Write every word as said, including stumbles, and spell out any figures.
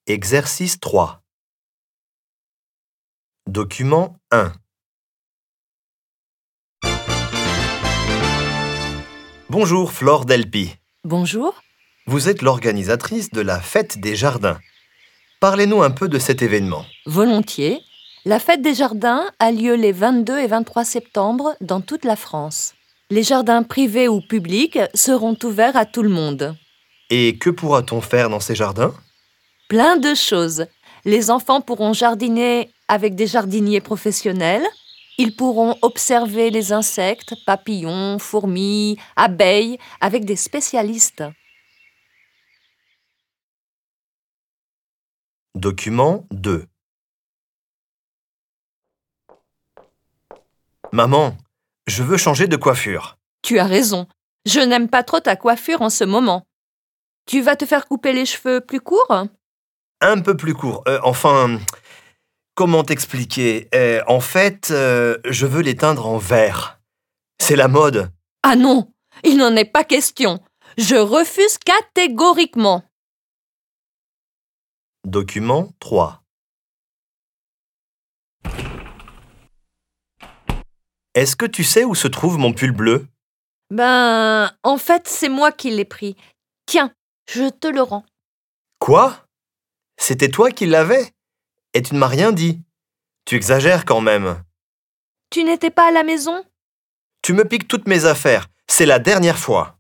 Exercice trois. Document un. Bonjour Flore Delpy. Bonjour. Vous êtes l'organisatrice de la Fête des Jardins. Parlez-nous un peu de cet événement. Volontiers. La Fête des Jardins a lieu les vingt-deux et vingt-trois septembre dans toute la France. Les jardins privés ou publics seront ouverts à tout le monde. Et que pourra-t-on faire dans ces jardins? Plein de choses. Les enfants pourront jardiner avec des jardiniers professionnels. Ils pourront observer les insectes, papillons, fourmis, abeilles avec des spécialistes. Document deux. Maman, je veux changer de coiffure. Tu as raison. Je n'aime pas trop ta coiffure en ce moment. Tu vas te faire couper les cheveux plus courts? Un peu plus court. Euh, enfin, comment t'expliquer? Euh, En fait, euh, je veux les teindre en vert. C'est la mode. Ah non, il n'en est pas question. Je refuse catégoriquement. Document trois. Est-ce que tu sais où se trouve mon pull bleu? Ben, en fait, c'est moi qui l'ai pris. Tiens, je te le rends. Quoi? C'était toi qui l'avais? Et tu ne m'as rien dit. Tu exagères quand même. Tu n'étais pas à la maison? Tu me piques toutes mes affaires. C'est la dernière fois.